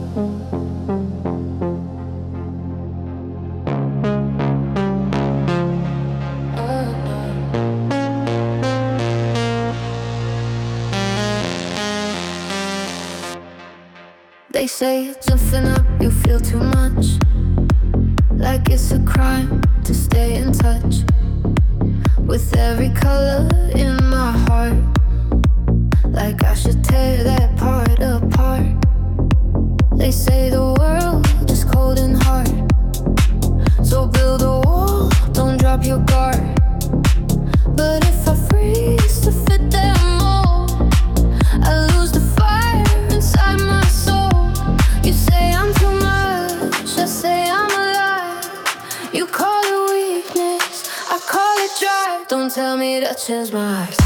They say something up, you feel too much. Like it's a crime to stay in touch with every color in my heart. Like I should tear that part apart. They say the world is cold and hard, so build a wall, don't drop your guard. But if I freeze to fit them all, I lose the fire inside my soul. You say I'm too much, I say I'm alive. You call it weakness, I call it drive. Don't tell me to change my eyes,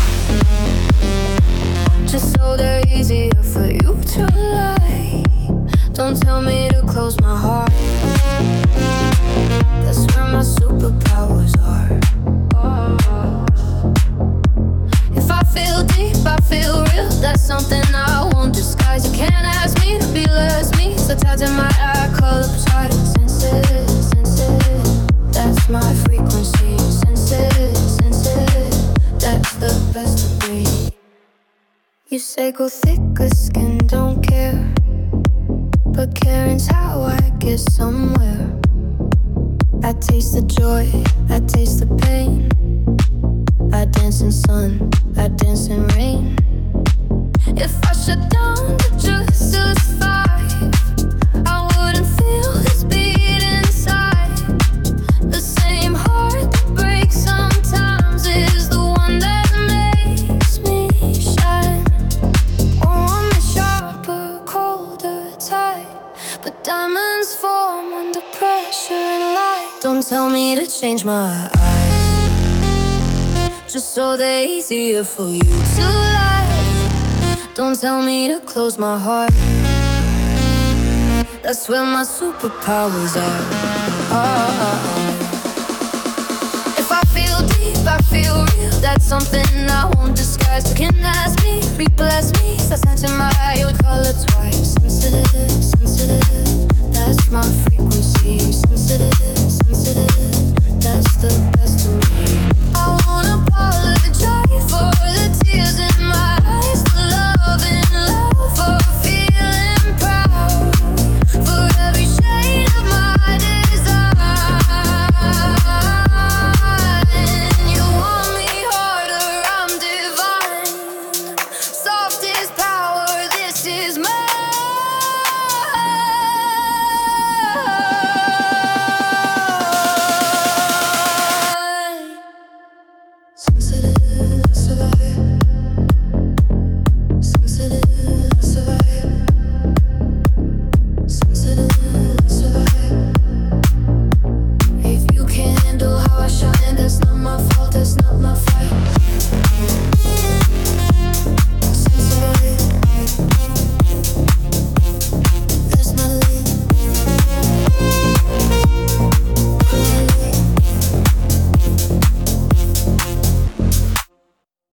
just so they're easier for you to lie. Don't tell me to close my heart, that's where my superpowers are. If I feel deep, I feel real, that's something I won't disguise. You can't ask me to be less me, so tied to my eye colors, hard senses, senses. That's my frequency, senses, senses. That's the best of me. You say go thick or skin, don't care, but caring's how I get somewhere. I taste the joy, I taste the pain. I dance in sun, I dance in rain. If I shut down the juice till it's 5, I wouldn't feel this beat inside. The same heart that breaks sometimes is the one that makes me shine. Oh, I'm a sharper, colder type, but diamonds form under pressure and light. Don't tell me to change my eyes, just so they're easier for you to lie. Don't tell me to close my heart, that's where my superpowers are. If I feel deep, I feel real, that's something I won't disguise. You can ask me, rebless me, so sense in my eye, you would call it twice. Sensitive, sensitive, that's my frequency. Sensitive, sensitive, that's the best of me. I won't apologize for the tears in my eyes, for loving love, for feeling proud, for every shade of my design. You want me harder, I'm divine. Softest power, this is mine. Sensitive, sensitive.